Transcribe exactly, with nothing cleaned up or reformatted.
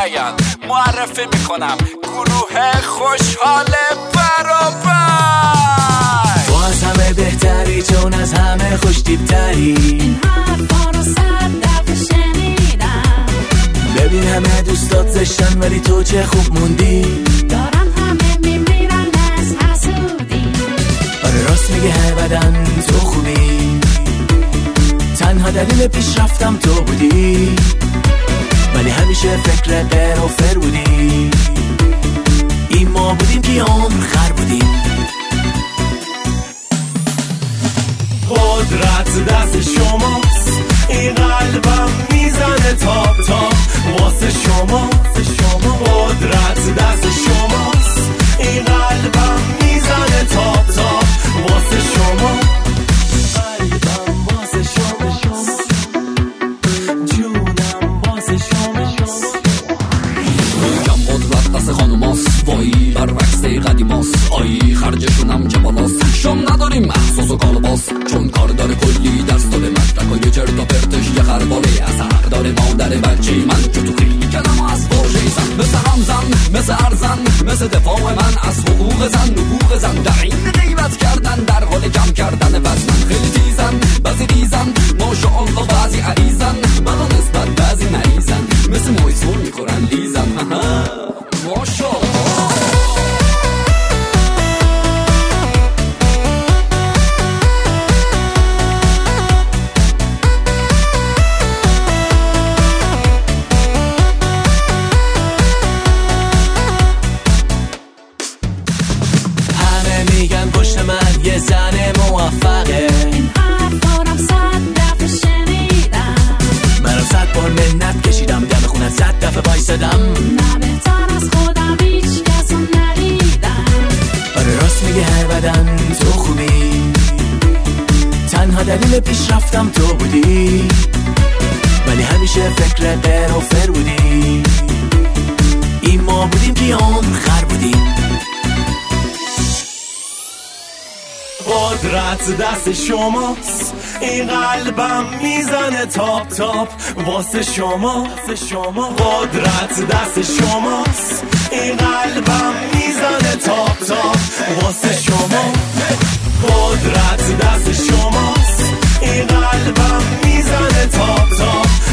بیان معرفی میکنم گروه خوشحال برابر. تو از همه بهتری چون از همه خوشتیبتری، این حرفا رو صد دفعه شنیدم. ببین همه دوستات زشتن ولی تو چه خوب موندی. دارن همه میمیرن از حسودی. آره راست میگه هر بدن تو خوبی، تنها دلیل پیشرفتم تو بودی، ولی همیشه فکر غیر و فر بودی. این ما بودیم که عمر خر بودیم. قدرت دست شماست، این قلبم میزنه تاپ تاپ واسه شما. قدرت دست شماست، این قلبم میزنه تاپ تاپ واسه شما. قلبم واسه شما، جونم واسه شما. میگم قدرت دست خانوماست، وایی برعکس قدیماست. آیی خرجشونم که بالاست، شم نداریم احساس و کالباس، چون کار داره کلی درس داره مدرکای چرت و پرتش یه خرباله اثر داره. مادر بچه من که تو خیلی کلم از واژه زن، مثل همزن مثل ارزن مثل دفاع من از حقوق زن. حقوق زن در این غیبت کردن در حال کم کردن وزنن. خیلی تیزن بعضی ریزن ماشاءالله بعضی عریزن، منو نسبت بعضی مریضن مثل مویسون میخورن لیزن. ماشاءالله میگن پشت من یه زن موفقه، این حرفارم صد دفعه شنیدم. منم صد بار منت کشیدم دم خونت صد دفعه بایستدم. نه بهتر از خودم هیچ کس رو ندیدم. آره راست میگه هر بدن تو خوبی، تنها دلیل پیشرفتم تو بودی، ولی همیشه فکر غیر و فر بودی. این ما بودیم که عمر خر بودیم. قدرت دست شماست، این قلبم میزنه تاپ تاپ واسه شما. قدرت دست شماست، این قلبم میزنه تاپ تاپ واسه شما. قدرت دست شماست، این قلبم میزنه تاپ تاپ